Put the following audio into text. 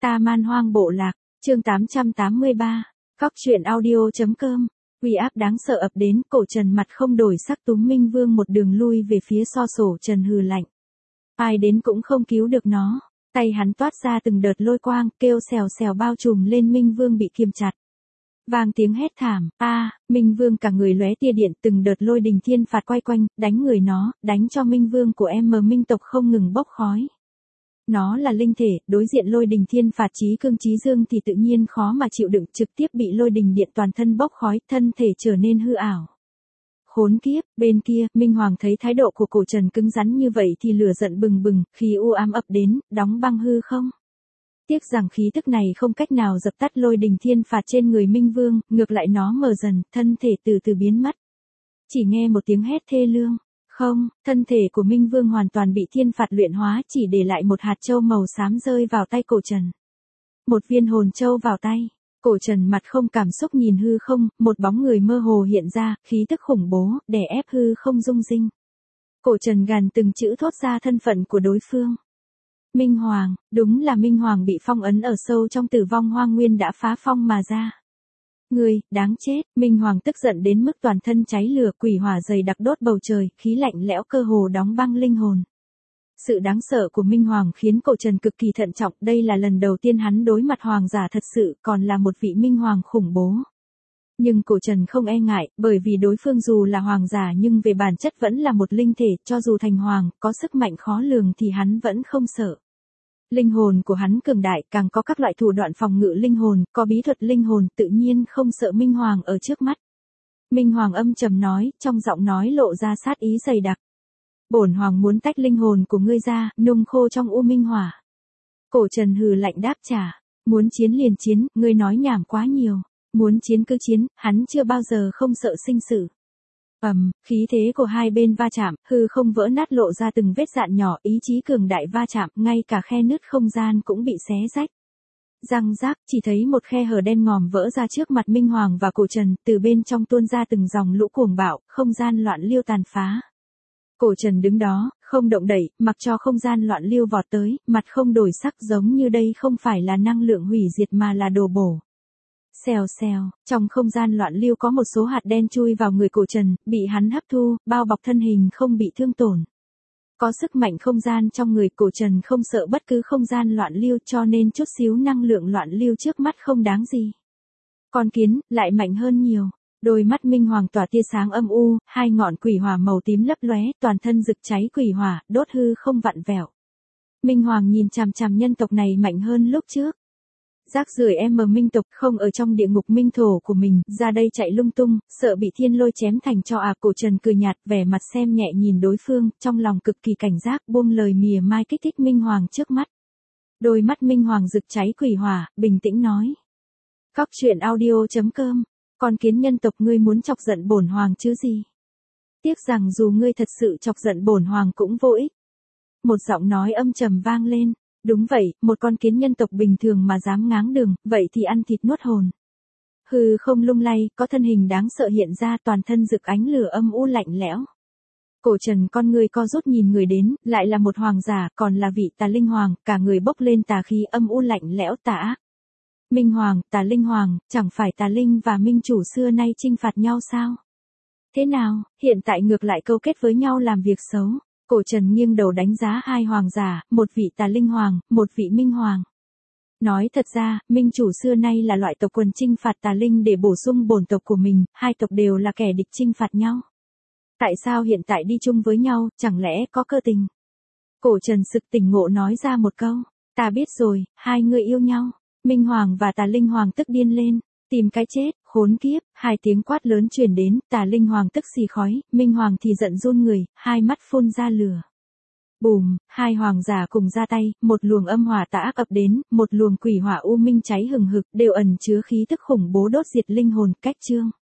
Ta Man Hoang Bộ Lạc, chương 883, Cóc truyện audio.com. Uy áp đáng sợ ập đến, Cổ Trần mặt không đổi sắc túm Minh Vương một đường lui về phía So Sổ Trần hừ lạnh. Ai đến cũng không cứu được nó, tay hắn toát ra từng đợt lôi quang, kêu xèo xèo bao trùm lên Minh Vương bị kiềm chặt. Vang tiếng hét thảm, Minh Vương cả người lóe tia điện, từng đợt lôi đình thiên phạt quay quanh, đánh người nó, đánh cho Minh Vương của Minh tộc không ngừng bốc khói. Nó là linh thể, đối diện lôi đình thiên phạt chí cương chí dương thì tự nhiên khó mà chịu đựng, trực tiếp bị lôi đình điện toàn thân bốc khói, thân thể trở nên hư ảo. Khốn kiếp, bên kia, Minh Hoàng thấy thái độ của Cổ Trần cứng rắn như vậy thì lửa giận bừng bừng, khí u ám ập đến, đóng băng hư không. Tiếc rằng khí tức này không cách nào dập tắt lôi đình thiên phạt trên người Minh Vương, ngược lại nó mờ dần, thân thể từ từ biến mất. Chỉ nghe một tiếng hét thê lương. Không, thân thể của Minh Vương hoàn toàn bị thiên phạt luyện hóa, chỉ để lại một hạt châu màu xám rơi vào tay Cổ Trần. Một viên hồn châu vào tay. Cổ Trần mặt không cảm xúc nhìn hư không, một bóng người mơ hồ hiện ra, khí tức khủng bố, đè ép hư không rung rinh. Cổ Trần gằn từng chữ thốt ra thân phận của đối phương. Minh Hoàng, đúng là Minh Hoàng bị phong ấn ở sâu trong Tử Vong Hoang Nguyên đã phá phong mà ra. Ngươi, đáng chết, Minh Hoàng tức giận đến mức toàn thân cháy lửa, quỷ hỏa dày đặc đốt bầu trời, khí lạnh lẽo cơ hồ đóng băng linh hồn. Sự đáng sợ của Minh Hoàng khiến Cổ Trần cực kỳ thận trọng, đây là lần đầu tiên hắn đối mặt hoàng giả thật sự, còn là một vị Minh Hoàng khủng bố. Nhưng Cổ Trần không e ngại, bởi vì đối phương dù là hoàng giả nhưng về bản chất vẫn là một linh thể, cho dù thành hoàng, có sức mạnh khó lường thì hắn vẫn không sợ. Linh hồn của hắn cường đại, càng có các loại thủ đoạn phòng ngự linh hồn, có bí thuật linh hồn, tự nhiên không sợ Minh Hoàng ở trước mắt. Minh Hoàng âm trầm nói, trong giọng nói lộ ra sát ý dày đặc. Bổn Hoàng muốn tách linh hồn của ngươi ra, nung khô trong u minh hỏa. Cổ Trần hừ lạnh đáp trả, muốn chiến liền chiến, ngươi nói nhảm quá nhiều. Muốn chiến cứ chiến, hắn chưa bao giờ không sợ sinh tử. Khí thế của hai bên va chạm, hư không vỡ nát lộ ra từng vết dạn nhỏ, ý chí cường đại va chạm, ngay cả khe nứt không gian cũng bị xé rách. Răng rác, chỉ thấy một khe hở đen ngòm vỡ ra trước mặt Minh Hoàng và Cổ Trần, từ bên trong tuôn ra từng dòng lũ cuồng bạo, không gian loạn lưu tàn phá. Cổ Trần đứng đó, không động đậy, mặc cho không gian loạn lưu vọt tới, mặt không đổi sắc, giống như đây không phải là năng lượng hủy diệt mà là đồ bổ. Xèo xèo, trong không gian loạn lưu có một số hạt đen chui vào người Cổ Trần, bị hắn hấp thu, bao bọc thân hình không bị thương tổn. Có sức mạnh không gian trong người Cổ Trần không sợ bất cứ không gian loạn lưu, cho nên chút xíu năng lượng loạn lưu trước mắt không đáng gì. Con kiến, lại mạnh hơn nhiều. Đôi mắt Minh Hoàng tỏa tia sáng âm u, hai ngọn quỷ hỏa màu tím lấp lóe, toàn thân rực cháy quỷ hỏa, đốt hư không vặn vẹo. Minh Hoàng nhìn chằm chằm nhân tộc này mạnh hơn lúc trước. Rác rưởi Minh tộc không ở trong địa ngục minh thổ của mình, ra đây chạy lung tung, sợ bị thiên lôi chém thành tro à. Cổ Trần cười nhạt, vẻ mặt xem nhẹ nhìn đối phương, trong lòng cực kỳ cảnh giác, buông lời mỉa mai kích thích Minh Hoàng trước mắt. Đôi mắt Minh Hoàng rực cháy quỷ hỏa, bình tĩnh nói. Cóc truyện audio.com, con kiến nhân tộc ngươi muốn chọc giận bổn hoàng chứ gì? Tiếc rằng dù ngươi thật sự chọc giận bổn hoàng cũng vô ích. Một giọng nói âm trầm vang lên. Đúng vậy, một con kiến nhân tộc bình thường mà dám ngáng đường, vậy thì ăn thịt nuốt hồn. Hư không lung lay, có thân hình đáng sợ hiện ra, toàn thân rực ánh lửa âm u lạnh lẽo. Cổ Trần con người co rút nhìn người đến, lại là một hoàng giả, còn là vị Tà Linh Hoàng, cả người bốc lên tà khí âm u lạnh lẽo tà ác. Minh Hoàng, Tà Linh Hoàng, chẳng phải Tà Linh và Minh Chủ xưa nay chinh phạt nhau sao? Thế nào, hiện tại ngược lại câu kết với nhau làm việc xấu. Cổ Trần nghiêng đầu đánh giá hai hoàng giả, một vị Tà Linh Hoàng, một vị Minh Hoàng. Nói thật ra, Minh Chủ xưa nay là loại tộc quần chinh phạt Tà Linh để bổ sung bổn tộc của mình, hai tộc đều là kẻ địch chinh phạt nhau. Tại sao hiện tại đi chung với nhau, chẳng lẽ có cơ tình? Cổ Trần sực tỉnh ngộ nói ra một câu, ta biết rồi, hai người yêu nhau. Minh Hoàng và Tà Linh Hoàng tức điên lên. Tìm cái chết, khốn kiếp, hai tiếng quát lớn truyền đến, Tà Linh Hoàng tức xì khói, Minh Hoàng thì giận run người, hai mắt phun ra lửa. Bùm, hai hoàng giả cùng ra tay, một luồng âm hỏa tà ác ập đến, một luồng quỷ hỏa u minh cháy hừng hực, đều ẩn chứa khí tức khủng bố đốt diệt linh hồn, cách chương.